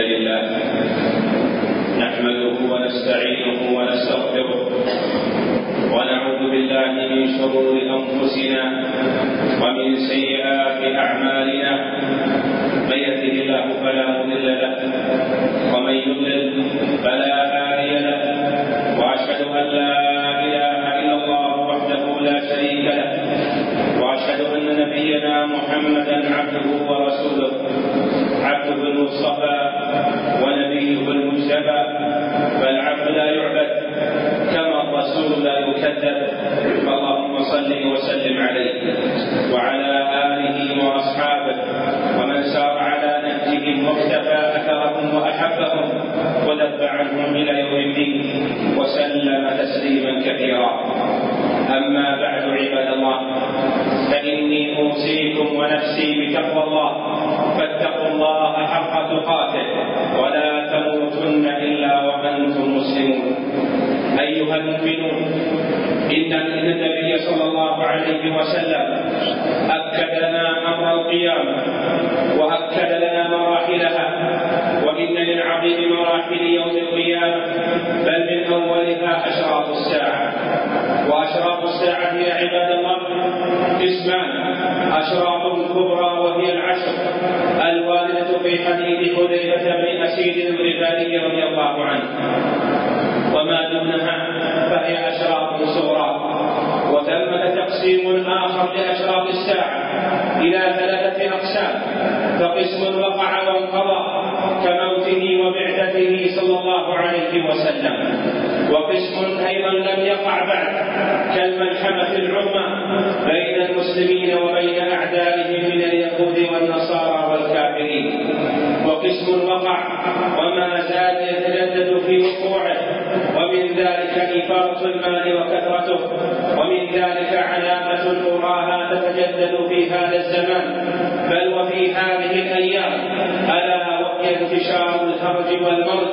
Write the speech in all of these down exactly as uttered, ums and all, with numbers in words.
لله نحمده ونستعينه ونستغفره ونعوذ بالله من شرور أنفسنا ومن سيئات أعمالنا، من يهده الله فلا مضل له ومن يضلل فلا هادي له، وأشهد أن لا إله إلا الله وحده لا شريك له، وأشهد أن نبينا محمدا عبده ورسوله، عبده المصطفى ونبيه المجتبى، فالعبد لا يعبد كما الرسول لا يكذب، فاللهم صل وسلم عليه وعلى آله وأصحابه ومن سار على نهجهم واقتفى أثرهم وأحبهم وذب عنهم إلى يوم الدين وسلم تسليما كثيرا. أما بعد عباد الله، فإني أوصيكم ونفسي بتقوى الله، فاتقوا الله حق تقاته ولا تموتن إلا وأنتم مسلمون. أيها المؤمنون، إن النبي صلى الله عليه وسلم أكد لنا أمر القيامة وأكد لنا مراحلها، وإن من عظيم مراحل يوم القيامة بل من أولها أشراط الساعة. وأشراط الساعة يا عباد الله قسمان: أشراط كبرى وهي العشر الواردة في حديث حذيفة بن أسيد الغفاري رضي الله عنه، وما دونها فهي أشراط صغرى. وثمة تقسيم آخر لأشراط الساعة إلى ثلاثة أقسام: فقسم وقع وانقضى كموته وبعثته صلى الله عليه وسلم، وقسم أيضا لم يقع بعد كالملحمة العظمى بين المسلمين وبين أعدائهم من اليهود والنصارى والكافرين، وقسم وقع وما زال يتجدد في وقوعه، ومن ذلك إفاضة المال وكثرته، ومن ذلك علامة أخراها تتجدد في هذا الزمان بل وفي هذه الأيام، ألا وهي انتشار الهرج والمرج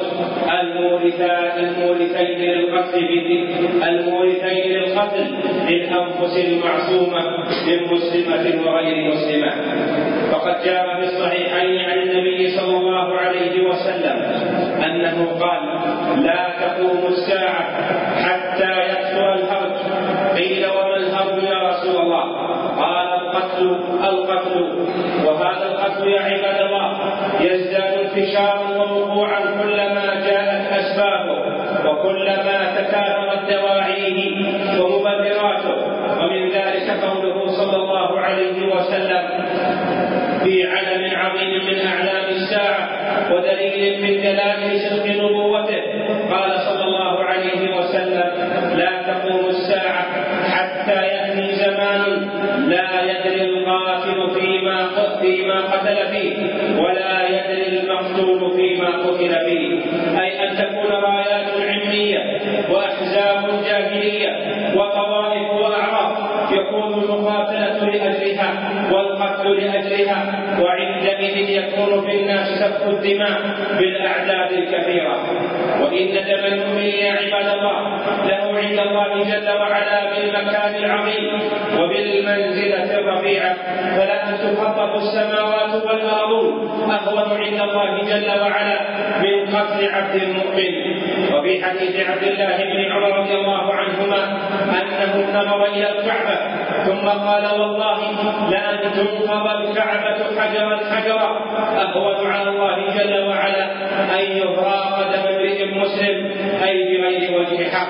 المورثين للقتل المورثين للقتل للأنفس المعصومة من مسلمة وغير مسلمة. فقد جاء في الصحيحين عن النبي صلى الله عليه وسلم أنه قال: لا تقوم الساعة حتى يكثر الهرج. قيل: وما الهرج يا رسول الله؟ قال: القتل القتل وهذا القتل يا عباد الله يزداد انتشارا ووقوعا كلما جاءت أسبابه وكلما تكاثرت دواعيه ومبرراته. ومن ذلك قوله صلى الله عليه وسلم في علم عظيم من أعلام الساعة ودليل من دلائل صدق نبوته، قال صلى الله عليه وسلم: لا تقوم الساعة حتى يأتي زمان لا يدري القاتل فيما فيما قتل فيه ولا يدري المقتول فيما قتل فيه، أي أن تكون رايات علمية وأحزاب جاهلية وطوائف وأعراف يكون المقاتلة لأجلها والقتل لأجلها، وعندئذ يكون في الناس سفك الدماء بالأعداد الكثيرة. وإن دم المؤمن يا عباد الله له عند الله جل وعلا بالمكان العظيم وبالمنزلة الرفيعة، فلا أن تخطط السماوات والأرض أهون عند الله جل وعلا من قتل عبد المؤمن. وفي حديث عبد الله بن عمر رضي الله عنهما أنه نظر إلى الكعبة ثم قال: والله لأن تنقض الكعبة حجرا حجرا أهون على الله جل وعلا أن يهراق دم امرئ مسلم، أي بغير وجه حق.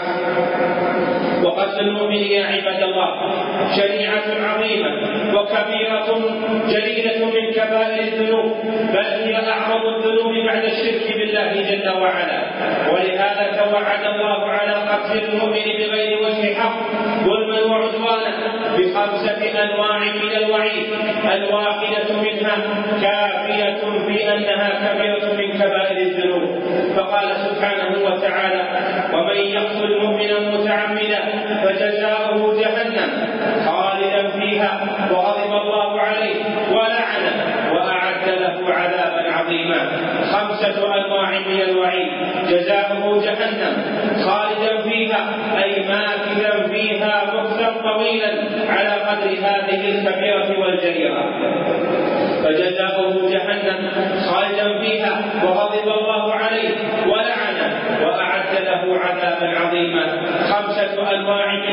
وقتل المؤمن يا عباد الله شريعة عظيمة وكبيرة جليلة من كبائر الذنوب، بل هي أعظم الذنوب بعد الشرك بالله جل وعلا. ولهذا توعد الله على قتل المؤمن بغير وجه حق ظلما وعدوانا بخمسة أنواع من الوعيد، الواحدة منها كافية في أنها كبيرة من كبائر الذنوب. فقال سبحانه وتعالى: ومن يقتل مؤمنا متعمدا فجزاؤه جهنم خالدا فيها وغضب الله عليه ولعنه وأعد له عذابا عظيما. خمسة أنواع من الوعيد: جزاؤه جهنم خالدا فيها أي ماكثا فيها مكثا طويلا على قدر هذه الكبيرة والجريرة، فجزاؤه جهنم خالدا فيها وغضب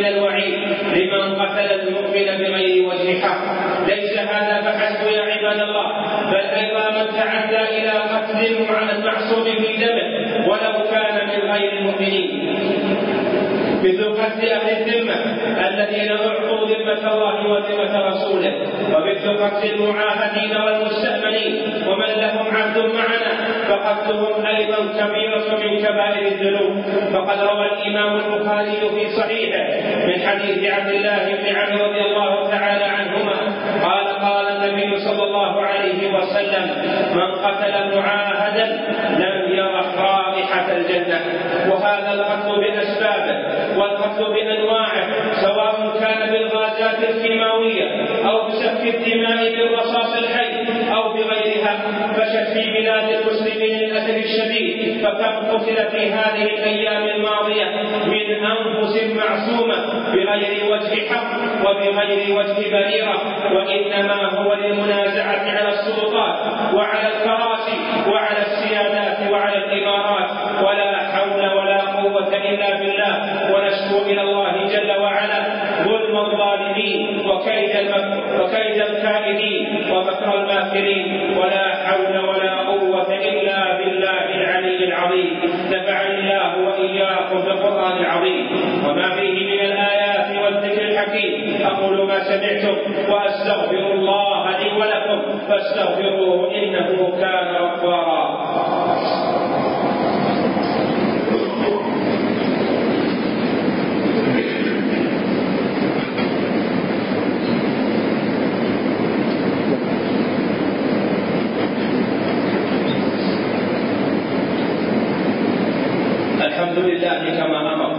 من الوعيد لمن قتل المؤمن بغير وجه حق. ليس هذا فحسب يا عباد الله، بل أيضا من تعدى إلى قتل المعصوم في دمه ولو كان من غير المؤمنين، مثل قتل أهل الذمة الذين أعطوا ذمة الله وذمة رسوله، ومثل قتل المعاهدين والمستأمنين ومن لهم عهد معنا، فقتلهم أيضا كبيرة من كبائر الذنوب. فقد روى الإمام البخاري في صحيحه من حديث عبد الله بن عمرو رضي الله تعالى عنهما قال قال النبي صلى الله عليه وسلم: من قتل معاهدا لم يرح رائحة الجنة. وهذا القتل بأسبابه والقتل بأنواعه، سواء كان بالغازات الكيماوية أو بسفك الدماء بالرصاص الحي أو بغيرها، فشت في بلاد المسلمين للأسف الشديد. فكم قتل في هذه الأيام الماضية من أنفس معصومة بغير وجه حق وبغير وجه بريرة، وإنما هو للمنازعة على السلطات وعلى الكراسي وعلى السيادات وعلى الإمارات. ولا حول ولا قوة إلا بالله، ونشكو إلى الله جل وعلا ظلم الظالمين وكيد وكيد الكائدين ومكر الماكرين. ولا حول ولا قوة إلا بالله العلي العظيم. نفعني الله وإياكم بالقرآن العظيم وما فيه من الآيات والذكر الحكيم. أقول ما سمعتم وأستغفر الله لي ولكم فاستغفروه إنه كان غفارا. الحمد لله كما أمر،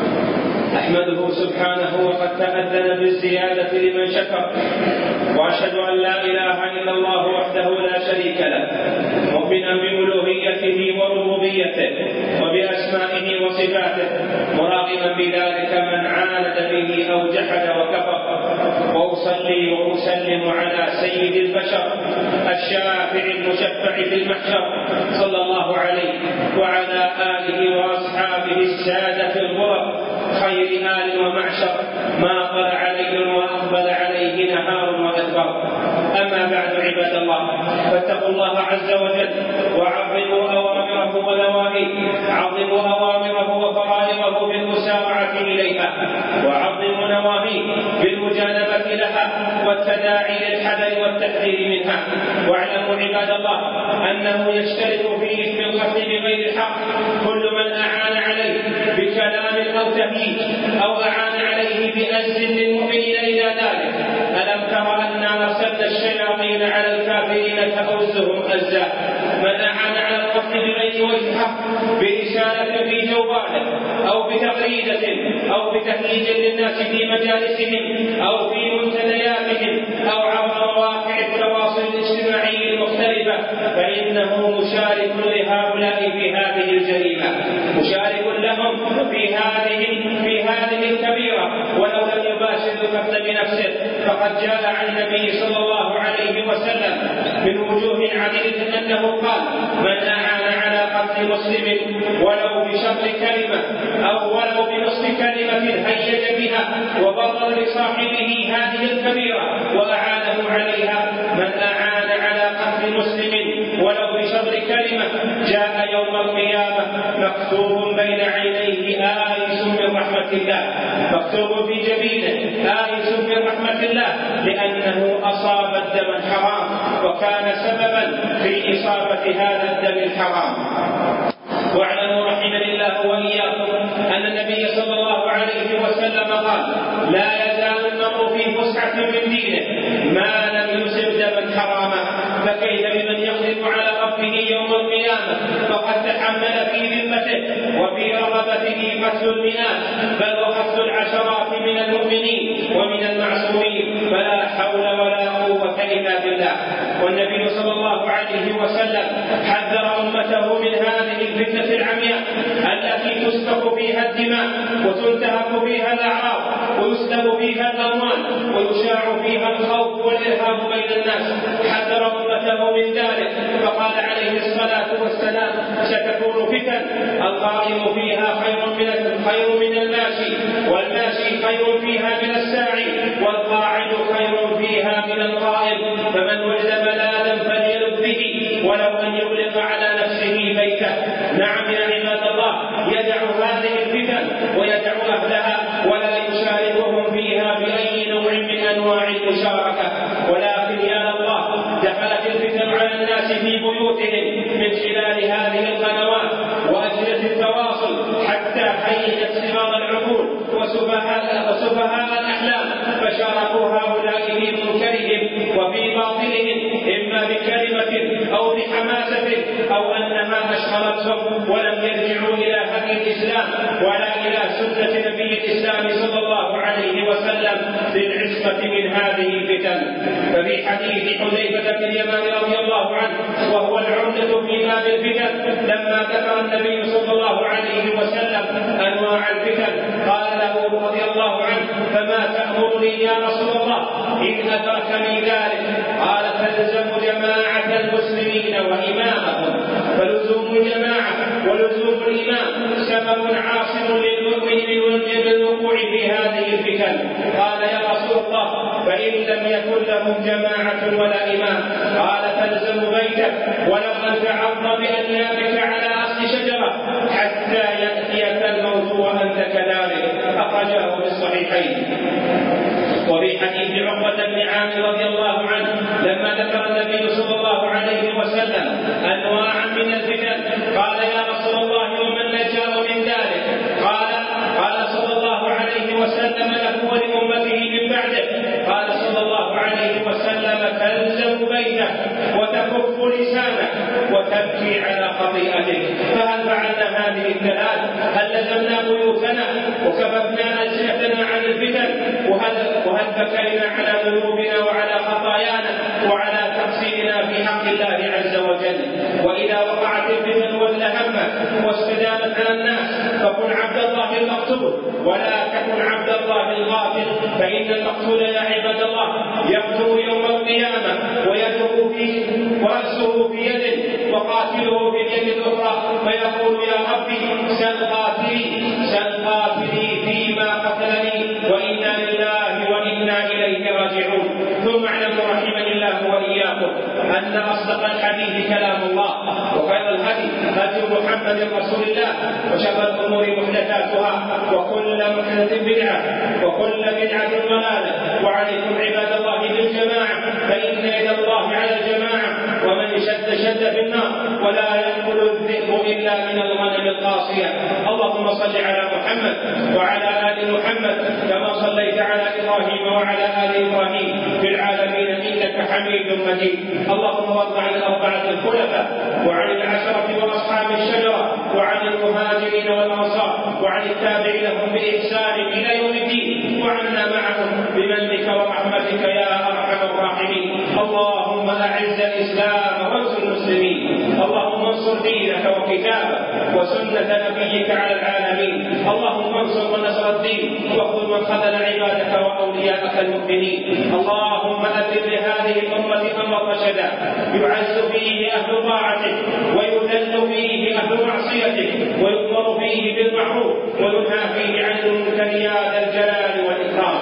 أحمده سبحانه وقد تأذن بالزيادة لمن شكر، وأشهد أن لا إله إلا الله وحده لا شريك له، مؤمنا بألوهيته وربوبيته وبأسمائه وصفاته، مراغما بذلك من عاند به أو جحد وكفر. وأصلي وأسلم على سيد البشر الشافع المشفع في المحشر صلى الله عليه وعلى آله وأصحابه السادة الغرر خير آل ومعشر، ما طلع علي وأقبل عليه نهار وأدبر. أما بعد عباد الله، فاتقوا الله عز وجل وعظموا أوامره ونواهيه، عظموا أوامره وفرائضه بالمسارعة إليها، وعظموا نواهيه بالمجانبة لها والتداعي للحذر والتحذير منها. واعلموا عباد الله أنه يشترك في إثم القتل بغير حق كل من أعان عليه بكلام أو تهييج أو أعان عليه بأز للمؤمنين إلى ذلك. ألم تر أنا أرسلنا الشياطين على الكافرين تؤزهم أزا. من أعان على القتل بغير وجه حق برسالة في جواله أو بتغريدة أو بتهييج للناس في مجالسهم أو في منتدياتهم أو عبر مواقع التواصل الاجتماعي المختلفة، فإنه مشارك لهؤلاء في هذه الجريمة، مشارك لهم في هذه في هذه الكبيرة ولو لم يباشر القتل بنفسه. فقد جاء عن النبي صلى الله عليه وسلم من وجوه عديدة أنه قال: من أعان على قتل مسلم ولو بشر كلمة أو ولو بنصف كلمة هيج بها وبرر لصاحبه هذه الكبيرة وأعانه عليها. من أعان على قتل مسلم ولو بشر كلمة جاء يوم القيامة مكتوب بين عينيه آيس من رحمة الله، مكتوب في جبينه آيس من رحمة الله، لأنه أصاب الدم الحرام وكان سببا في إصابة هذا الدم الحرام. واعلموا رحمني الله وإياكم أن النبي صلى الله عليه وسلم قال: لا يزال المرء في فسحة من دينه ما لم يصب دما حراما. فكيف بمن يقدم على ربه يوم القيامة فقد تحمل في ذمته وفي رغبته قتل المئات بل وقتل العشرات من المؤمنين ومن المعصومين. فلا حول ولا قوة إلا بالله. والنبي صلى الله عليه وسلم حذر أمته من هذه الفتنة العمياء التي تسفك فيها الدماء وتنتهك فيها الأعراض ويسلب فيها الأموال ويشاع فيها الخوف والإرهاب بين الناس. حذر أمته من ذلك فقال عليه الصلاة والسلام: ستكون فتن القائم فيها خير من خير من الماشي، والماشي خير فيها من الساعي، والقاعد خير فيها من القائم، فمن وجد ملاذا فليلذ به ولو أن يغلق على نفسه بيته. نعم يا عباد الله، يدع هذه الفتن ويدع أهلها ولا يشاركهم فيها بأي نوع من أنواع المشاركة، ولكن يا الله دخلت الفتن على الناس في بيوتهم من خلال هذه القنوات وأجهزة التواصل حتى هيجت صغار العقول وسفهاء وسفهاء الأحلام، فشاركوا هؤلاء في منكرهم وفي باطلهم إما بكلمة أو بحماسة أو أنها أشغلتهم ولم يرجعوا إلى هدي الإسلام ولا إلى سنة نبي الإسلام صلى الله عليه وسلم للعصمة من هذه الفتن. ففي حديث حذيفة بن اليمان رضي الله عنه وهو العمدة في باب الفتن لما ذكر النبي صلى الله عليه وسلم أنواع الفتن قال له رضي الله عنه: فما تأمرني يا رسول الله إن أدركني ذلك؟ قال: تلزم جماعة المسلمين وإمامهم. فلزوم الجماعة ولزوم الإمام سبب عاصم للمؤمن من الوقوع في هذه الفتن. قال: يا رسول الله فإن لم يكن لهم جماعة ولا إمام؟ قال: تلزم بيتك ولو أن تعض بأنيابك على أصل شجرة حتى يأتيك الموت وأنت كذلك. أخرجه في الصحيحين. وفي حديث عقبة بن عامر رضي الله عنه لما ذكر النبي صلى الله عليه وسلم أنواعا من الفتن قال: يا رسول الله ومن نجا من ذلك؟ قال قال صلى الله عليه وسلم له ولأمته من بعده. قال صلى الله عليه وسلم: تلزم بيتك وتكف لسانك وتبكي على خطيئتك. فهل فعلنا هذه الثلاث؟ هل لزمنا بيوتنا وكففنا ألسنتنا عن الفتن؟ وهل وهل بكينا على ذنوبنا وعلى خطايانا وعلى تقصيرنا في حق الله عز وجل؟ وإذا وقعت الفتن والهمة واستدامت على الناس فكن عبد الله المقتول ولا تكن عبد الله الغافل، فإن المقتول يا عباد الله يقتل يوم القيامة ويده في ورأسه في يده وقاتله في اليد الأخرى فيقول: يا ربي سل قاتلي سل قاتلي فيما قتلني وإنا لله وإنا إليه راجعون. ثم اعلموا رحمني الله وإياكم أن أصدق الحديث كلام الله وخير الهدي هدي محمد رسول الله وشر الأمور محدثاتها وكل محدث بدعة وكل بدعة ضلالة. وعليكم عباد الله بالجماعة فإن يد الله على الجماعة ومن شد شد في النار ولا يأكل الذئب إلا من الغنم القاصية. اللهم صل على محمد وعلى آل محمد كما صليت على إبراهيم وعلى آل إبراهيم في العالمين إنك حميد مجيد. اللهم وارض عن الأربعة الخلفاء وعن العشرة وأصحاب الشجرة وعن المهاجرين والأنصار وعن التابعين لهم بإحسان إلى يوم الدين وعنا معهم بمنك ورحمتك يا أرحم الراحمين. اللهم أعز الإسلام وانصر المسلمين. اللهم انصر دينك وكتابك وسنة نبيك على العالمين. اللهم انصر من نصر الدين واخذل من خذل عبادك وأولياءك المؤمنين. اللهم أذل لهذه الأمة أمر رشدا يعز فيه أهل طاعتك ويذل فيه أهل معصيتك ويؤمر فيه بالمعروف وينهى فيه عن المنكر يا ذا الجلال والإكرام.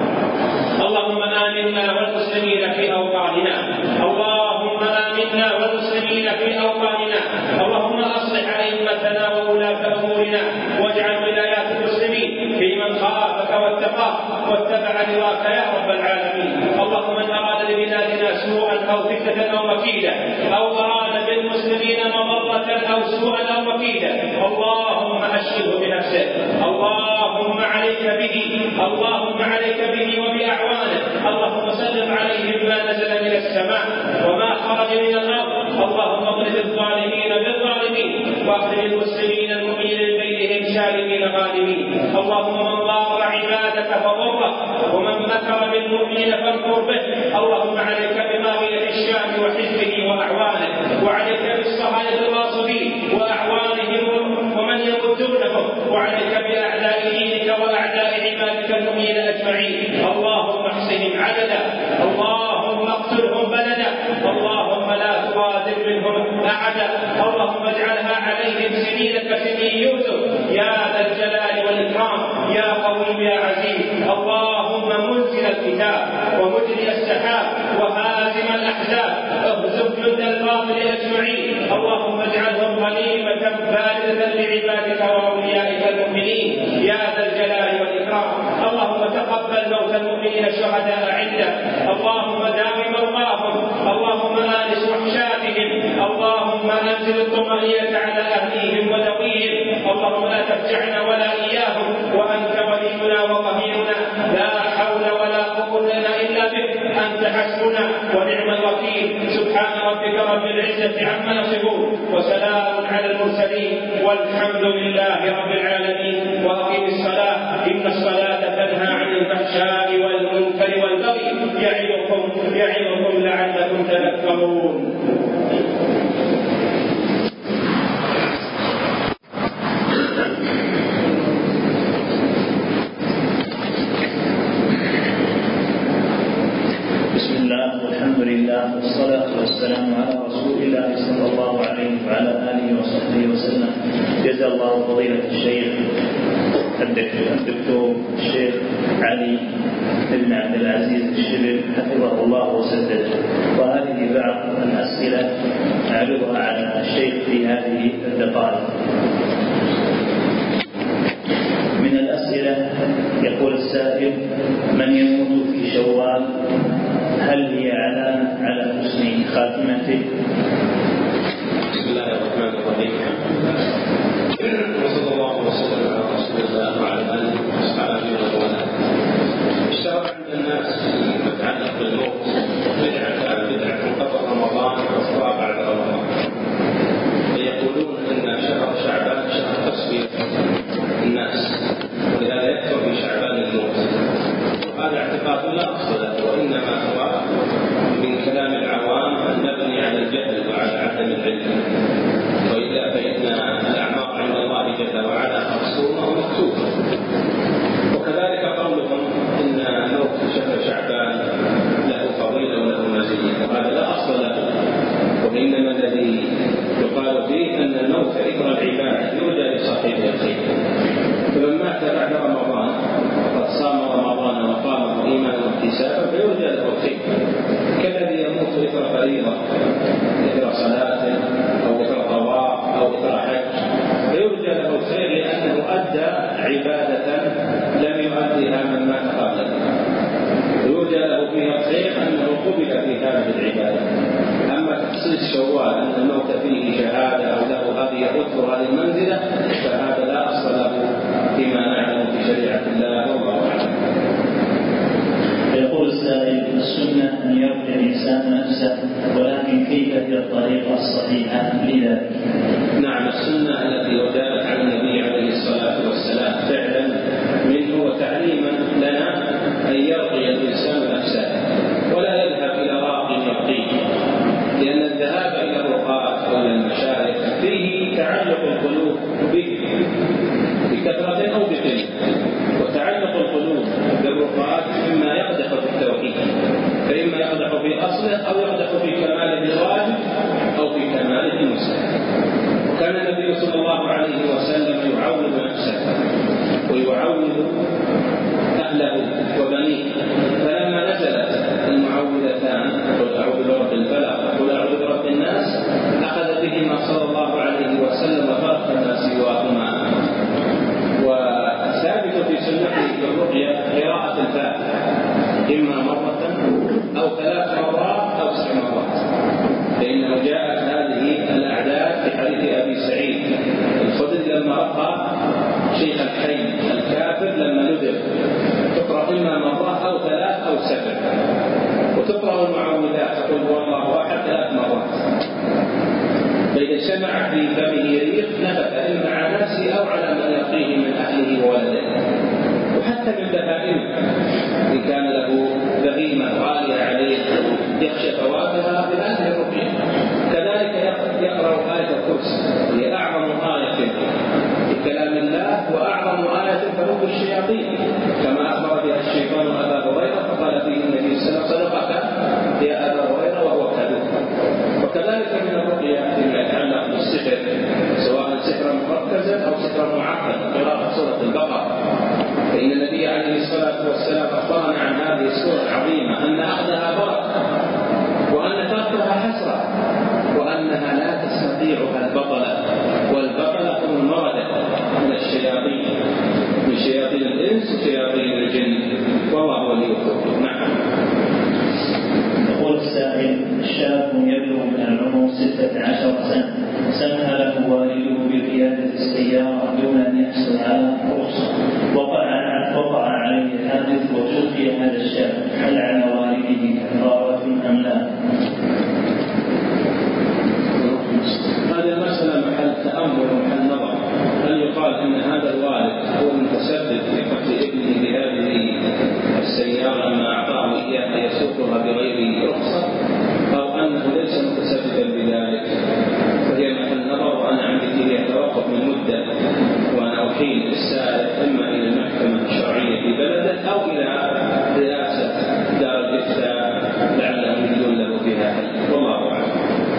اللهم آمنا والمسلمين في أوطاننا. اللهم آمنا والمسلمين في أوطاننا. اللهم أصلح أئمتنا وولاة أمورنا واجعل ولايات المسلمين في من خافك واتقاك واتبع رضاك يا رب العالمين. اللهم من أراد لبلادنا سوءا أو فتنة أو مكيدا أو أراد بالمسلمين مضرة أو سوءا أو مكيدا اللهم أشغله بنفسه. اللهم عليك به اللهم عليك به وبأعوانه. اللهم سلم عليهم ما نزل من السماء وما خرج من الأرض. اللهم اغلب الظالمين بالظالمين واخرج المسلمين المؤمنين من بينهم سالمين غانمين. اللهم من ضار عبادك فضره ومن مكر بالمؤمنين فامكر به. اللهم عليك بطاغية الشام وحزبه وأعوانه وعليك بالصهاينة الغاصبين وأعوانهم ومن يمدونهم وعليك بأعداء دينك وأعداء عبادك المؤمنين أجمعين. اللهم احصهم عددا. اللهم اقتلهم بلدا. اللهم لا تغادر منهم أحدا. اللهم اجعلها عليهم سنين كسنين يوسف يا ذا الجلال والإكرام يا قوي يا عزيز. اللهم منزل الكتاب ومجري السحاب وهازم الأحزاب اهزم جند الباطل أجمعين. اللهم اجعلهم غنيمة باردة لعبادك وأوليائك المؤمنين يا ذا الجلال والإكرام. اللهم تقبل موت المؤمنين الشهداء عندك. اللهم داوي مرضاهم. اللهم آنس وحشاتهم. اللهم أنزل الطمأنينة على أهليهم وذويهم. اللهم لا تفجعنا ولا إياهم وأنت ولينا وقهيرنا لا حول ولا قوة لنا إلا بك أنت حسبنا ونعم الوكيل. سبحان ربك رب العزة عما يصفون وسلام على المرسلين والحمد لله رب العالمين. وأقم الصلاة إن الصلاة تنهى عن الفحشاء والمنكر والبغي يعظكم يعظكم لعلكم تذكرون. والحمد لله والصلاة والسلام على رسول الله صلى الله عليه وعلى آله وصحبه وسلم. جزا الله فضيلة الشيخ الدكتور الشيخ علي بن عبد العزيز الشبل حفظه الله وسدده. وهذه بعض الأسئلة أعرضها على الشيخ في هذه الدقائق. من الأسئلة يقول السائل: من يموت في شوال هل هي علامة على حسن خاتمته؟ بسم الله الرحمن الرحيم. وصلى الله وسلم على رسول الله وعلى آله وصحبه وسلم. اشتهر عند الناس فيما يتعلق بالموت بدعة بدعة قبل رمضان وأخرى بعد رمضان، فيقولون أن شهر شعبان شهر تصفية الناس ولهذا يكثر في شعبان الموت. هذا اعتقاد لا أصل له، وإنما هو من كلام العوام المبني على الجهل وعلى عدم العلم، وإلا فإن الأعمار عند الله جل وعلا مقسومة ومكتوبة. وكذلك قولهم إن موت شهر شعبان له فضيلة وله مزية، وهذا لا أصل له، وإنما الذي يقال فيه أن الموت إثر العبادة يرجى لصاحبه الخير. فمن مات بعد رمضان وقد صام رمضان وقامه إيمانا واحتسابا فيرجى له الخير، كالذي يموت إثر فريضة إثر صلاة أو إثر طواف أو إثر حج فيرجى له الخير لأنه أدى عبادة لم يؤديها من مات قبله، ويرجى له فيها الخير أنه قبل في هذه العبادة. أما تخصيص شوال أن الموت فيه شهادة أو له هذه الرتبة وهذه المنزلة فهذا لا أصل له فيما نعلم في شريعة الله والله أعلم. يقول السائل: السنة أن يرجع الإنسان نفسه، ولكن كيف هي الطريقة الصحيحة لذلك؟ نعم، السنة التي وجدت عن النبي عليه الصلاة والسلام فعلا منه وتعليما لنا أن يرقي الإنسان نفسه ولا يذهب إلى راق يرقيه، لأن الذهاب إلى الرقاة أو إلى المشايخ فيه تعلق القلوب به بكثرة أو بقلة، وتعلق القلوب بالرقاة مما يقدح في التوحيد، فإما يقدح في أصله أو يقدح في كماله الواجب أو في كماله المستحب. وكان النبي صلى الله عليه وسلم يعود نفسه ويعود أهله وبنيه، فلما نزلت المعوذتان قل أعوذ برب الفلق وقل أعوذ برب الناس أخذ بهما صلى الله عليه وسلم وترك الناس سواهما. والثابت في سنته بالرقية قراءة الفاتحة إما مرة أو ثلاث مرات أو سبع مرات، فإنه جاءت هذه الأعداد في حديث أبي سعيد الخدري لما رقى شيخ الحي الكافر لما نذر تقرأ إما مرة أو ثلاث أو سبع، وتقرأ المعوذات تقول هو الله أحد ثلاث مرات، فإذا اجتمع في فمه ريق نبت إما على نفسه أو على من يقيه من أهله وولده، وحتى من بهائمه إن كان له بهيمة غالية عليه يخشى فواتها بهذه الرقية. كذلك يقرأ آية الكرسي وهي أعظم آية في كلام الله وأعظم آية تمد الشياطين، كما أخبر بها الشيطان أبا هريرة فقال فيه النبي صلى الله عليه وسلم صدقك يا أبا هريرة وهو كذوب. وكذلك من الرقية فيما يتعلق بالسحر يستطيعها البطلة، والبطلة هم المردة من الشياطين، من شياطين الإنس وشياطين الجن، والله ولي التوفيق. نعم. يقول السائل: شاب يبلغ من العمر ستة عشر سنة، سمح له والده بقيادة السيارة دون أن يحصل على رخصة، وقع وقع عليه حادث وشفي هذا الشاب، هل على والده كفارة أم لا؟ هذه المسألة محل تأمل ومحل نظر. هل يقال أن هذا الوالد هو المتسبب في قتل ابنه بهذه السيارة لما أعطاه إياها يسوقها بغير رخصة، أو أنه ليس متسببا بذلك؟ فهي محل نظر، وأنا عندي فيه يتوقف من مدة، وأنا أحيل السائل إما إلى المحكمة الشرعية في بلده أو إلى رئاسة دار الإفتاء لعلهم يجدون له فيها حل، والله أعلم.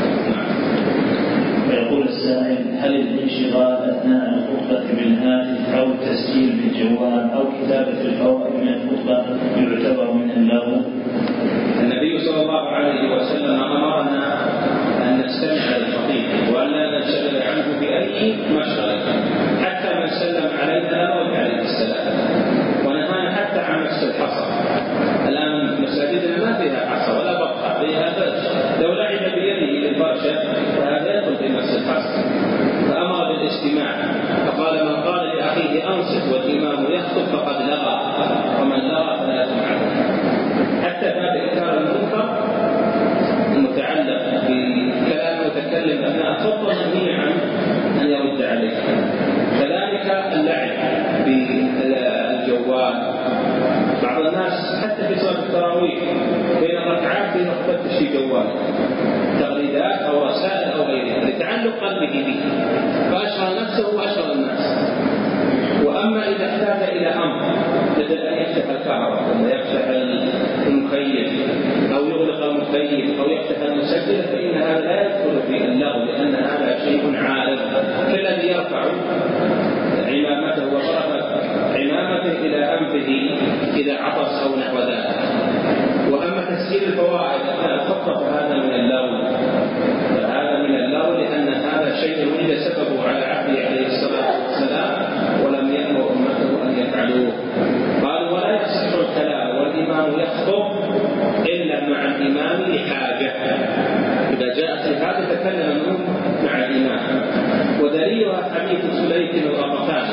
ويقول السائل: هل الانشغال أثناء الخطبة بالهاتف أو التسجيل بالجوال أو كتابة الفوائد من الخطبة يعتبر من اللغو؟ النبي صلى الله عليه وسلم أمرنا أن نستمع للخطيب وألا ننشغل عنه بأي مشغلة، حتى من سلم علينا ورد عليه السلام، ونهانا حتى عن مس الحصى. الآن مساجدنا ما فيها حصى ولا بقعة، فيها فرش، لو لعب بيده للفرشة فهذا يدخل في مس الحصى. فأمر بالاستماع، فقال: من قال لأخيه أنصت والإمام يخطب فقد لغى، ومن لغى فلا يسمع. حتى باب إنكار المنكر المتعلق بكلام المتكلم أثناء الخطبة منهي عنه أن يرد عليه. كذلك اللعب بالجوال، بعض الناس حتى في صلاة التراويح بين الركعات يفتش في جوال تغريدات أو رسائل أو غيرها لتعلق قلبه به، فأشغل نفسه وأشغل الناس. وأما إذا احتاج إلى أمر مثل أن يفتح الكهرباء ثم يفتح المكيف أو يغلق المكيف أو يفتح المسجل، فإن هذا لا يدخل في اللغو، لأن هذا شيء عارض، كالذي يرفع عمامته وطرف عمامته إلى أنفه إذا عطس أو نحو ذلك. وأما تسجيل الفوائد أثناء الخطبة فهذا من اللغو، فهذا من اللغو لأن هذا شيء وجد سببه على عهده عليه الصلاة والسلام ولم يأمر أمته أن يفعلوه. قالوا: ولا يصح الكلام والإمام يخطب إلا مع الإمام لحاجة، إذا جاءت الحاجة تكلم المؤمن مع الإمام. ودليلها حديث سليك الغطفاني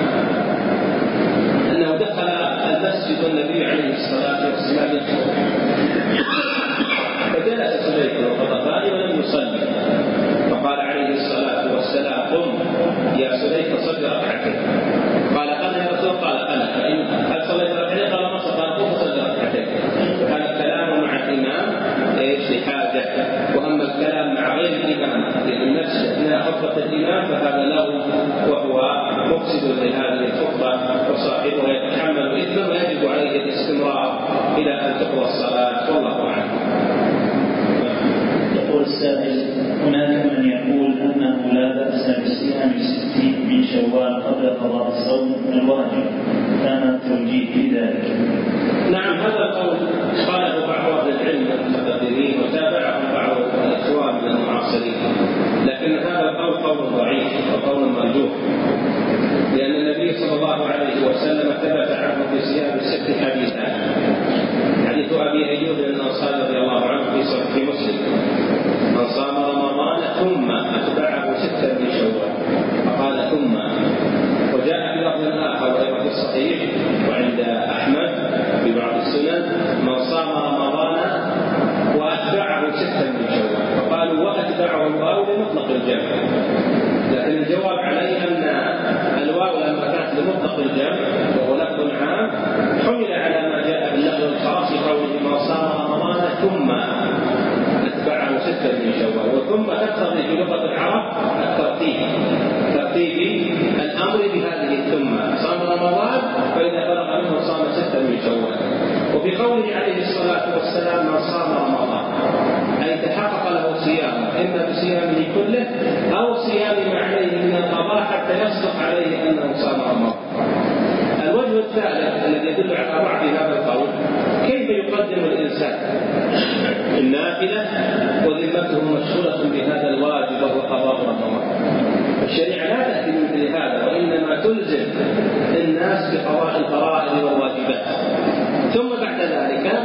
أنه دخل المسجد والنبي عليه الصلاة والسلام فجلس سليك الغطفاني ولم يصلي، فقال عليه الصلاة والسلام: قم يا سليك صل ركعتين. قال: أنا يا رسول الله؟ قال: أنا. فإن هل صليت ركعتين؟ قال: ما صلى. قال: قم صل ركعتين. فهذا الكلام مع الإمام ايش لحاجة. وأما الكلام مع غير الإمام للنفس أثناء خطبة الإمام فهذا له وهو مفسد لهذه الخطبة، وصاحبه يتحمل إثما ويجب عليه الاستمرار إلى أن تقضى الصلاة، والله أعلم. يقول السائل: هناك من يقول أنه لا بأس بصيام ست من شوال قبل قضاء الصوم الواجب، فما توجيه في ذلك؟ نعم، هذا القول قاله بعض أهل العلم المتقدمين وتابعه بعض الإخوان من المعاصرين، لكن هذا القول قول ضعيف وقول مرجوح، لأن النبي صلى الله عليه وسلم ثبت عنه في صيام ست حديثات. حديث أبي أيوب الأنصاري رضي الله عنه في صحيح مسلم: من صام رمضان ثم أتبعه ستا من شوال، فقال ثم. وجاء في لفظ آخر أيضا في الصحيح وعند أحمد في بعض السنن: من صام رمضان وأتبعه ستا من شوال، فقالوا وأتبعه الواو لمطلق الجمع، لكن الجواب عليه أن الواو لما كانت لمطلق الجمع وهو لفظ عام حمل على ما جاء باللفظ الخاص قوله: من صام رمضان ثم أتبعه ستا من شوال. وثم تقتضي في لغة العرب الترتيب، ترتيب الأمر بهذه الثم: صام رمضان فإذا بلغ منه صام ستا من شوال. وفي قوله عليه الصلاة والسلام: من صام رمضان، أي تحقق له صيام، إما بصيامه كله أو صيام ما عليه من القضاء حتى يصدق عليه أنه صام رمضان. الوجه الثالث الذي يدل على ضعف هذا القول: كيف يقدم الإنسان النافلة وذمته مشغولة بهذا الواجب وهو قضاء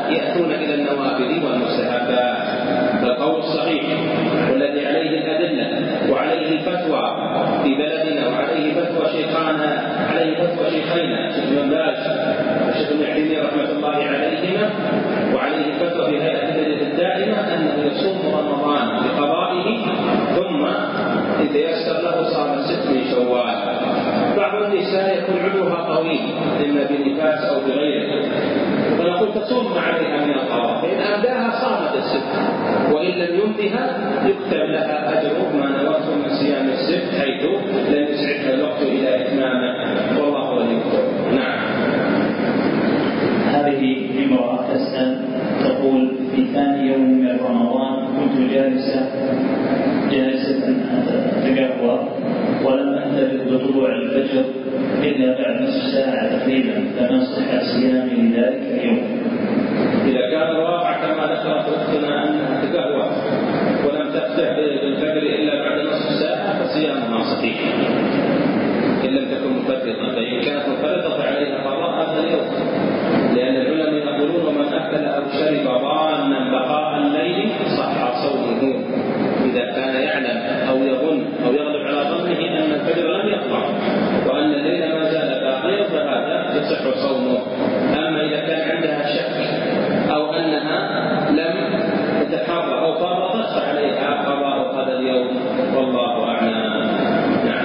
يأتون إلى النوافل والمستحبات. فالقول الصحيح والذي عليه الأدلة وعليه الفتوى في بلدنا وعليه فتوى شيخانا عليه فتوى شيخينا الشيخ ابن باز والشيخ ابن عثيمين رحمة الله عليهما، وعليه الفتوى في هيئة اللجنة الدائمة أنه يصوم رمضان بقضائه ثم إذا يسر له صام الست من شوال. بعض النساء يكون عمرها طويل إما بنفاس أو بغيره، ونقول تصوم ما عليها من القضاء، فإن أمداها صامت الست، وإن لم يمدها يكتب لها أجر ما نوته من صيام الست حيث لم يسعدها الوقت إلى إتمامه، والله ولي التوفيق. نعم. هذه امرأة تسأل تقول: في ثاني يوم من رمضان كنت جالسة جالسة أتقهوى ولم أنتبه بطلوع الفجر إلا بعد نصف ساعة تقريبا، فما صحة صيامي لذلك اليوم؟ إذا كان الواقع كما ذكرت أختنا أنها تقهوى ولم تفتح بالفجر إلا بعد نصف ساعة فصيامها صحيح إن لم تكن مفرطة، فإن كانت مفرطة فعليها قضاء هذا اليوم، لأن العلماء يقولون: من أكل أو شرب ظانا بقاء الليل صح صومه، إذا كان يعلم أو يظن أو يغلب على ظنه أن الفجر لم يطلع وأن الليل ما زال باقيا فهذا يصح صومه. أما إذا كان عندها شك أو أنها لم تتحرى أو فرطت فعليها قضاء هذا اليوم، والله أعلم. نعم.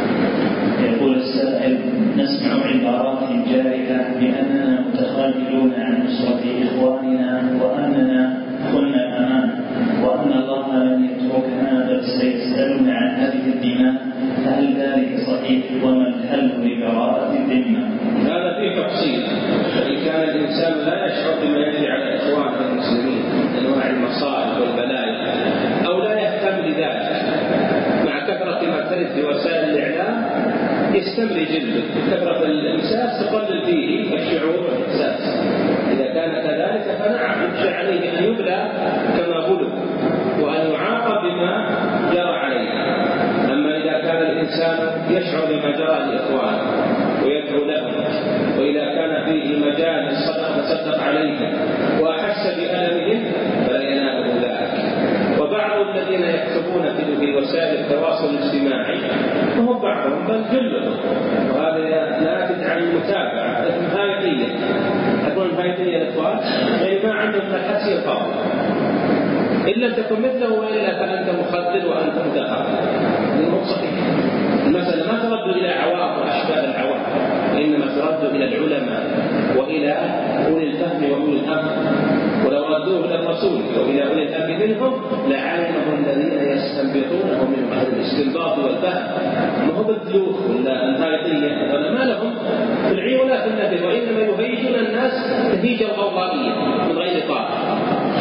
يقول السائل: نسمع عبارات جارحة بأننا متخاذلون عن نصرة إخواننا وأننا كنا الأمان وأن الله لن يتركنا بل سيسألنا عن هذه الدماء، فهل ذلك صحيح؟ وما الحل لبراءة الذمة؟ هذا فيه تفصيل. فإن كان الإنسان لا يشعر بما يجري على إخوانه المسلمين من أنواع المصائب والبلايا أو لا يهتم لذلك مع كثرة ما ترد في وسائل الإعلام يستمري جلده، كثرة الإمساس تقلل فيه الشعور والإحساس. إذا كان كذلك فنعم يخشى عليه أن يبلى كما بلغ وأن يعاقب بما جرى عليه. أما إذا كان الإنسان يشعر بما جرى لإخوانه ويدعو لهم، وإذا كان فيه مجال الصدق تصدق عليهم وأحس بألمهم فلا يناله ذلك. وبعض الذين يكتبون في وسائل التواصل الاجتماعي وهم بعضهم بل جلهم، وهذا ناتج عن المتابعة النهاية. أقول النهاية الإخوان يعني ما عندهم الحسي الفاضل، إن لم تكن مثله وإلا فأنت مخذل وأنت متخاذل. هذا صحيح. المسألة ما ترد إلى عوام وأشباه العوام، وإنما ترد إلى العلماء وإلى أولي الفهم وأولي الأمر، ولو ردوه إلى الرسول وإلى أولي الأمر منهم لعلمه الذين يستنبطونه من أهل الاستنباط والفهم. ما هو بالدلوخ ولا الهايطية ولا ما لهم في العي ولا في النبي، وإنما يهيجون الناس تهيج الغوغائية من غير طاعة.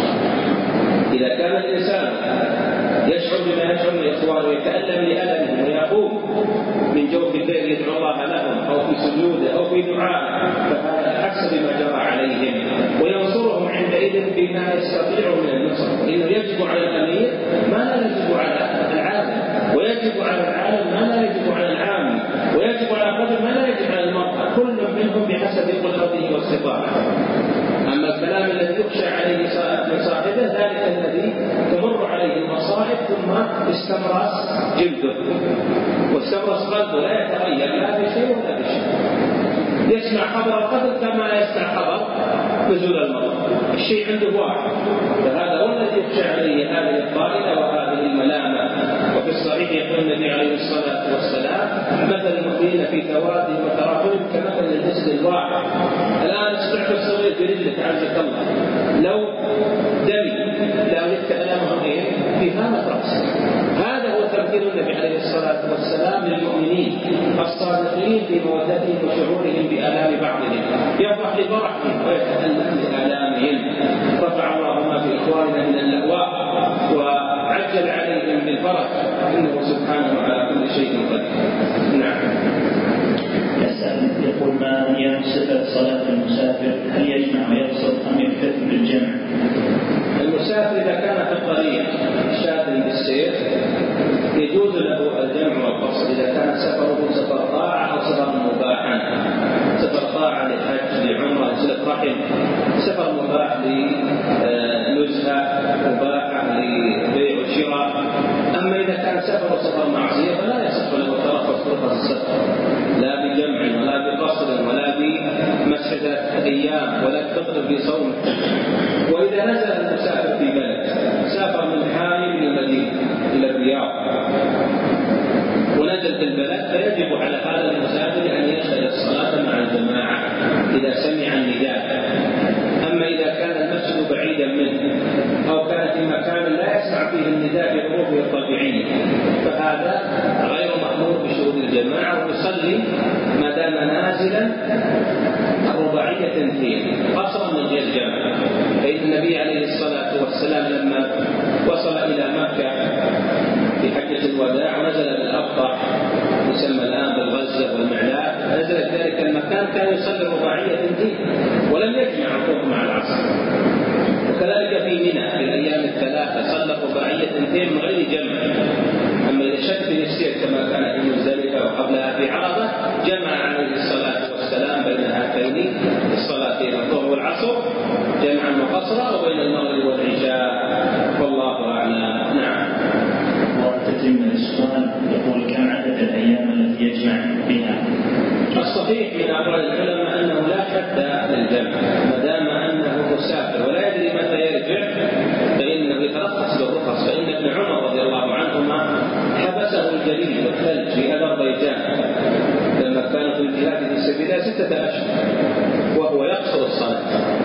إذا كان الإنسان يشعر بما يشعر الإخوان ويتألم لألمهم ويقوم من جوف الليل يدعو الله لهم أو في سجوده أو في دعائه فهذا حسب ما جرى عليهم، وينصرهم عندئذ بما يستطيع من النصر. إنه يجب على الأمير ما لا يجب على العالم، ويجب على العالم ما لا يجب على العام، ويجب على الرجل ما لا يجب على المرأة، كل منهم بحسب قدرته واستطاعته. أما الكلام الذي يخشى عليه من صاحبه ذلك الذي تمر عليه المصائب ثم استمرس جلده واستمرس قلبه لا يتغير لا بشيء ولا بشيء، يسمع خبر القتل كما يسمع خبر نزول المرض، الشيء عنده واحد. فهذا هو الذي يخشى عليه هذه الطائلة وهذه الملامة. وفي الصحيح يقول النبي عليه الصلاة والسلام: مثل المؤمنين في توادهم وتراحمهم كمثل الجسد الواحد. الآن سمعت الصغير برجلك عزك الله، لو دمي لا وجدت ألامه غير في هامة رأسه. هذا هو تمثيل النبي عليه الصلاة والسلام للمؤمنين الصادقين في مودتهم وشعورهم بآلام بعضهم، يفرح لفرحهم ويتألم لآلامهم. رفع الله ما في إخواننا من اللأواء وعجل عليهم بالفرج، إنه سبحانه على كل شيء قدير. نعم. يسأل يقول: ما هي صفة صلاة المسافر؟ هل يجمع ويقصر أم يكتفي بالجمع؟ المسافر إذا كان في الطريق شاد بالسير يجوز له الجمع والقصر إذا كان سفره سفر طاعة أو سفر مباحا، سفر طاعة لحج لعمرة لصلة رحم، سفر مباح مضمار السفر، لا بجمع ولا بقصر ولا بمسح ثلاثة أيام ولا بفطر في صوم. وإذا نزل المسافر في بلد، سافر من حائل إلى المدينة إلى الرياض ونزل في البلد، فيجب على هذا المسافر أن يشهد الصلاة مع الجماعة إذا سمع النداء. أما إذا كان المسجد بعيدا منه أو كان في مكان لا يسمع فيه النداء بحروفه الطبيعية، فهذا غير مأمور بشهود الجماعة، ويصلي ما دام نازلا الرباعية تنتين قصرا من غير جمع. فإن النبي عليه الصلاة والسلام لما وصل إلى مكة في حجة الوداع ونزل بالأبطح يسمى الآن بالغزة والمعلاء، نزل في ذلك المكان كان يصلي الرباعية تنتين ولم يجمع الظهر مع العصر. وكذلك في منى في الأيام الثلاثة صلى الرباعية تنتين من غير جمع. أما إذا شك في السير كما كان في مزدلفة وقبلها في عرفة، جمع عليه الصلاة والسلام بين هاتين الصلاتين الظهر والعصر جمعا وقصرا، وبين المغرب والعشاء، والله أعلم. نعم. وتتم السؤال يقول: كم عدد الأيام التي يجمع بها؟ الصحيح من أقوال العلماء أنه لا حد للجمع ما دام أنه مسافر ولا يدري متى يرجع، فإنه يترخص بالرخص. فإن ابن عمر رضي الله عنهما حبسه الجليد والثلج في أذربيجان لما كانوا في الجهاد في سبيل الله ستة أشهر وهو يقصر الصلاة،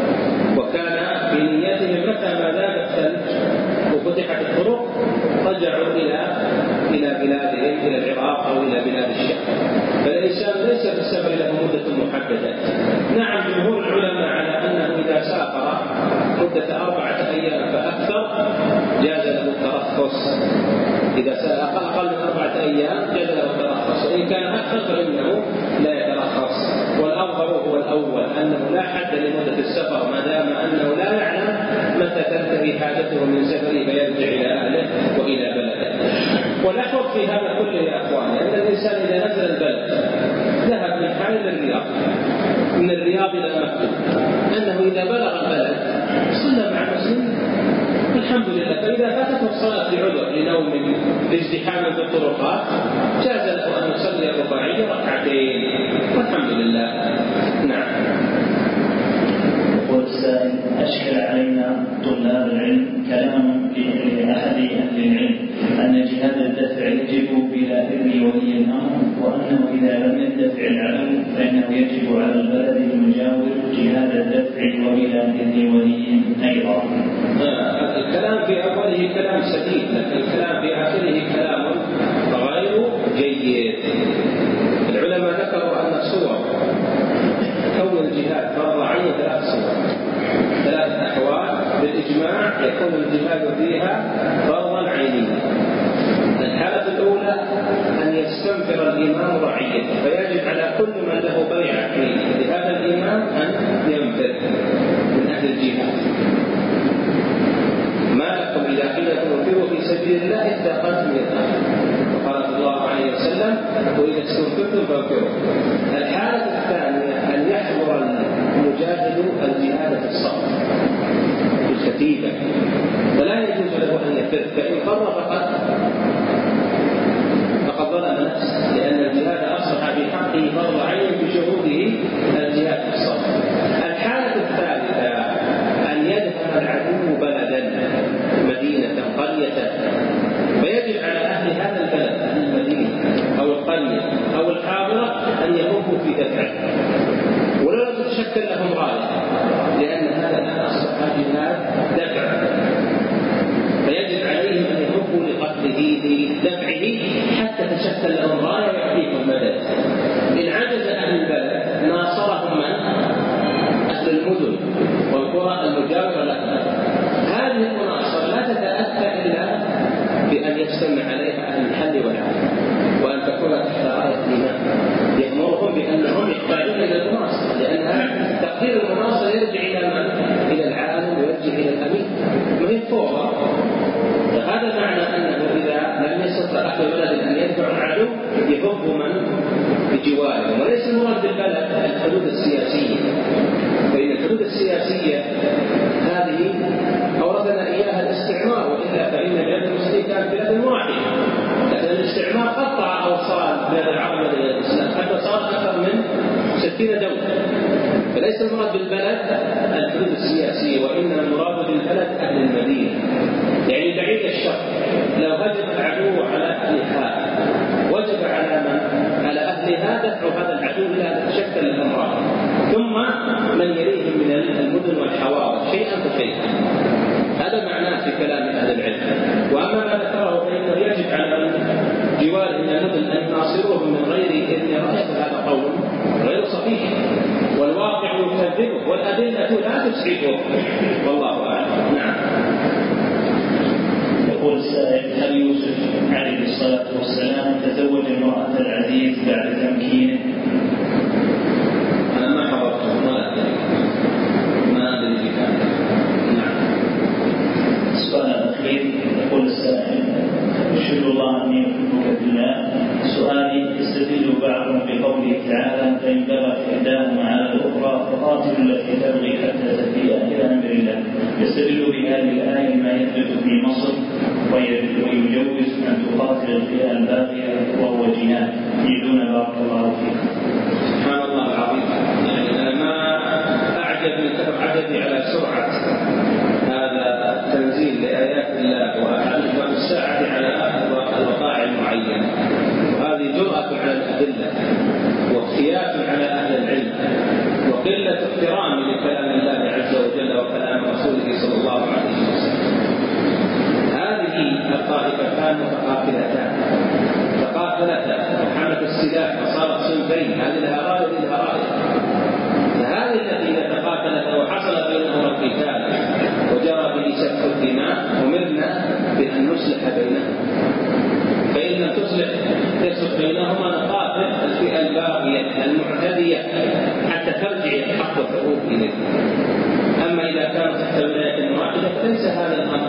وكان في نيته متى ما ذاب الثلج وفتحت الطرق رجعوا إلى إلى بلادهم، إلى العراق أو إلى بلاد الشام. فالإنسان ليس في السفر له مدة محددة. نعم، جمهور العلماء على أنه إذا سافر مدة أربعة أيام فأكثر جاز له الترخص. إذا سافر أقل من أربعة أيام جاز له الترخص، وإن كان أكثر فإنه لا يترخص. والأظهر هو الأول أنه لا حد لمدة السفر ما دام أنه لا يعلم متى تنتهي حاجته من سفره فيرجع إلى أهله وإلى بلده. والأحوط في هذا كله يا أخوان أن الإنسان إذا نزل البلد ذهب من حائل إلى الرياض، من الرياض إلى مكة، أنه إذا بلغ البلد صلى مع المسلمين الحمد لله. فإذا فاتته الصلاة لعذر لنوم لازدحام في الطرقات جاز له أن يصلي الرباعية ركعتين والحمد لله. نعم. يقول السائل: أشكل علينا طلاب العلم كلام لأحد أهل العلم أن جهاد الدفع يجب بلا إذن ولي الأمر، وأنه إذا لم يدفع العدو فإنه يجب على البلد المجاور جهاد الدفع وبلا إذن ولي أيضا. الكلام في أوله كلام سديد، لكن الكلام في آخره كلام غير جيد. العلماء ذكروا أن الصور كون الجهاد فرض عين ثلاث صور، ثلاث أحوال بالإجماع يكون الجهاد فيها فرضا عينيا. الحالة الأولى أن يستنفر الإمام رعيته، فيجب على كل من له بيعة لهذا الإمام أن ينفر من أهل الجهاد. ما لكم إذا قيل لكم انفروا في سبيل الله اتقيتم الآخر، وقال الله عليه وسلم: وإذا استنفرتم فانفروا. الحالة الثانية أن يحضر المجاهد الجهاد في الصف في الكتيبة، فلا يجوز له أن يفر، فإن فر فقد فقد ظلم نفسه، لأن الجهاد أصبح بحقه فرض عين بشهوده الجهاد في الصف. الحالة الثالثة أن يدخل العدو بلدا مدينة قرية، فيجب على أهل هذا البلد أهل المدينة أو القرية أو الحاضرة أن يقوموا في دفعه ولا تتشكل لهم غاية، لأن هذا الآن أصبح جهاد دفع، فيجب عليهم أن يقوموا لقتله لدفعه حتى تشكل لهم غاية ويأتيهم المدد. إن عجز أهل البلد ناصرهم من؟ أهل المدن والقرى المجاورة لهم. هذه المناصرة لا تتأتى إلا بأن يجتمع عليها أهل الحل والعقد، وأن تكون تحت راية الإمام يأمرهم بأنهم يحتاجون إلى المناصرة، لأن تقدير المناصرة يرجع إلى من؟ إلى العالم ويرجع إلى الأمين، ما هي فوضى. فهذا معنى أنه إذا لم يستطع أهل البلد أن يدفعوا العدو يهب من بجوارهم، وليس المراد بالبلد الحدود السياسية، فإن الحدود السياسية هذه أوردنا إياها الاستعمار، وإلا فإن بلاد المسلمين كانت بلاد واحدة، لكن الاستعمار قطع أوصال بلاد العرب ستين دولة. فليس المراد بالبلد الحدود السياسية، وإنما المراد بالبلد أهل المدينة، يعني بعيد الشر. لو هجم العدو على أهل هذا وجب على من على أهل هذا دفع هذا العدو إلى أن تتشكل الأمراض، ثم من يليهم من المدن والحواضر شيئا فشيئا. هذا معناه في كلام أهل العلم. وأما ما ذكره فإنه يجب على جواره من المدن أن يناصروه من غير إذن رأيه، هذا قول غير صحيح، والواقع يكذبه والأدلة لا تسعفه، والله أعلم. نعم. يقول السائل: هل يوسف عليه الصلاة والسلام تزوج امرأة العزيز بعد تمكينه؟ أنا ما حضرته ولا أدري، ما أدري بك. نعم. السؤال الأخير يقول السائل: أشهد الله أني أحبك في الله. سؤالي: يستدل بعضهم بقوله تعالى: فإن بغت إحداهما على الأخرى فقاتلوا التي تبغي حتى تفيء إلى أمر الله. يستدل بهذه الآية ما يثبت في مصر ويجوز أن تقاتل الفئة الباغية وهو جهاد. يدون بارك الله فيك. سبحان الله العظيم. يعني أنا ما أعجب من كثر عجبي على سرعة هذا التنزيل لآيات الله وأحاديث الساعة على الوقائع المعينة، وهذه جرأة على الأدلة واختيار على أهل العلم وقلة احترام لكلام الله عز وجل وكلام رسوله صلى الله عليه وسلم. هذه الطائفتان متقاتلتان تقاتلتا وحملت السلاح وصارت صنفين، هذه لها راية وهذه لها راية. فهذه التي تقاتلتا وحصل بينهما القتال وجرى به سفك الدماء أمرنا بأن نصلح بينهم، فإن لم تصلح تصلح بينهما نقاتل الفئة الباغية المعتدية حتى ترجع الحق وتعود إليه. أما إذا كانت تحت ولاية واحدة فليس هذا الأمر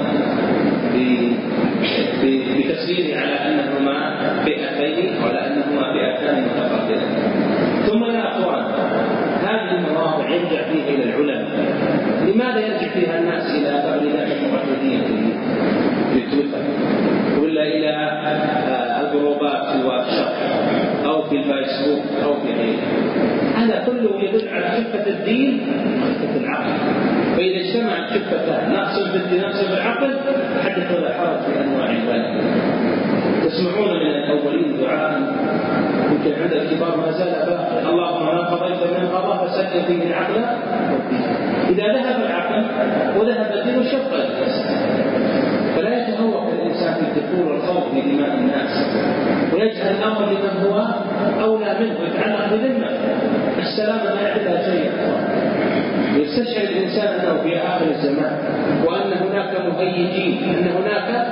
بتسليم على أنهما فئتين ولا أنهما فئتان متقاتلتان. ثم يا أخوان، هذه المواضع يرجع فيها إلى العلماء. لماذا يرجع فيها الناس إلى أولئك المعتدين في تويتر ولا إلى الجروبات في الواتساب أو في الفيسبوك أو في غيره؟ هذا كله يدل على خفة الدين وخفة العقل. فإذا اجتمعت خفتان نقص في الدين نقص في العقل حدث ولا حرج في أنواع البلاء. تسمعون من الأولين دعاء يمكن عند الكبار ما زال باقي: اللهم ما قضيت من قضاء فسد فيه العقل. إذا ذهب العقل وذهب الدين شق الجسد. فلا يتهوى الإنسان في الدخول والخوض في دماء الناس ويجعل الأمر لمن هو أولى منه ويتعلق بذمة. السلام لا يعدل شيء. يستشعر الإنسان أنه في آخر الزمان وأن هناك مهيجين، أن هناك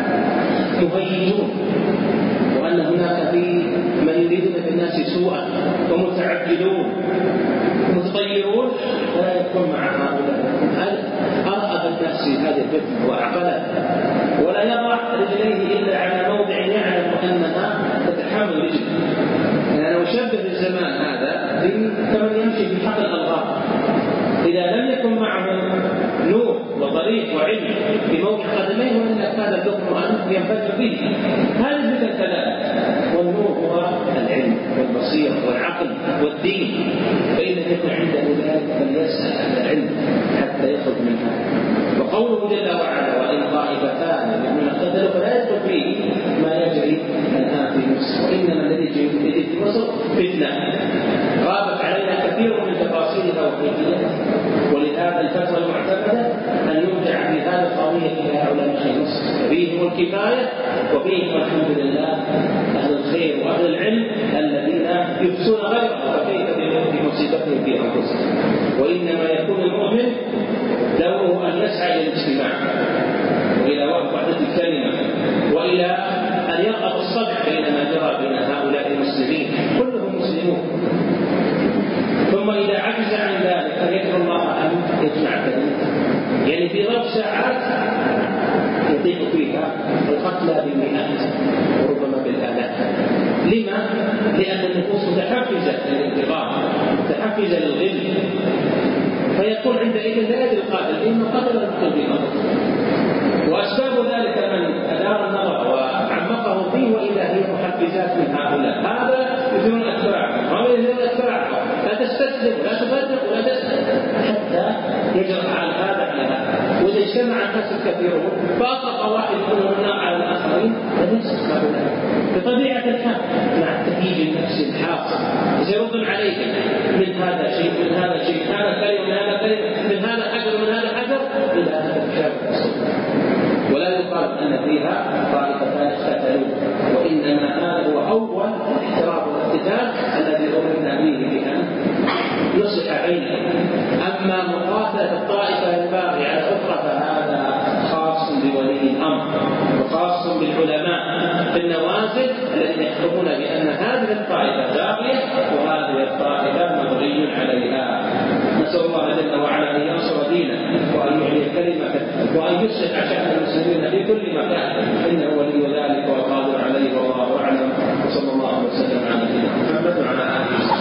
مهيجون، وأن هناك في من يريدون بالناس سوءا ومتعجلون ومتطيرون، فلا يكون مع هؤلاء. أرأى بالنفس هذه الفتنة وأعقلها ولا يضع رجليه إلا على موضع يعلم أنها تتحمل رجله. يعني أشبه الزمان هذا كمن يمشي في حقل الألغام، إذا لم يكن معه نور وطريق وعلم في موضع قدميه وإلا كان اللقم أن ينفجر به. هذه مثل كذلك، والنور هو العلم والبصيرة والعقل والدين. فإذا يكون عنده ذلك فليسأل أهل العلم حتى يخرج منها. وقوله جل وعلا: وإن طائفتان من اقتتلوا فلا يدخل فيه ما يجري الآن في مصر، وإنما الذي يجري في مصر فتنة غابت علينا كثير من تفاصيلها وكيفيتها. ولهذا الفتوى المعتمدة أن يرجع في هذا القضية إلى علماء مصر، فيهم الكفاية وفيهم الحمد لله أهل الخير وأهل العلم الذين يفسون غيره، فكيف بمصيبتهم في أنفسهم. وإنما يكون المؤمن دوره أن يسعى إلى الاجتماع وإلى وحدة الكلمة وإلى أن يرغب الصلح بينما جرى بين هؤلاء المسلمين كلهم مسلمون. ثم إذا عجز عن ذلك فيدعو الله أن يجمع كلمته، يعني في ظرف ساعات يطيق فيها القتلى بالمئات وربما بالآلاف. لما؟ لأن النفوس متحفزة للانتقام متحفزة للغل، فيقول عندئذ لا يدري القاتل إنه قتل المقتول بمقتل. وأسباب ذلك من أدار النظر وعمقه فيه وإذا هي محفزات من هؤلاء. هذا يثيرون أتباعهم وهذا يثيرون أتباعهم، لا تستسلم ولا تفرق ولا تسلم حتى يجرى على هذا على هذا. وإذا اجتمع الناس الكثيرون فأطلق واحد منهم النار على الآخرين فنفس هؤلاء بطبيعة الحال مع التهيج النفسي الحاصل سيرد عليك من هذا شيء من هذا شيء من هذا كلمة من هذا كلمة من هذا حجر من هذا حجر إلى أن تتشابه الصدق. ولا يقال أن فيها طائفتان اقتتلوا، وإنما هذا هو أول احتراف والاقتتال الذي أمرنا به بأن يصلح بينهم. أما مقاتلة الطائفة الباغية على الأخرى فهذا خاص بولي الأمر وخاص بالعلماء في النوازل الذين يحكمون بأن هذه الطائفة باغية وهذه الطائفة مبغي عليها. نسأل الله جل وعلا أن ينصر دينه وأن يعلي كلمته وأن يصلح شأن المسلمين في كل مكان، إنه ولي ذلك والقادر عليه والله أعلم. وصلى الله وسلم على نبينا محمد وعلى آله وصحبه.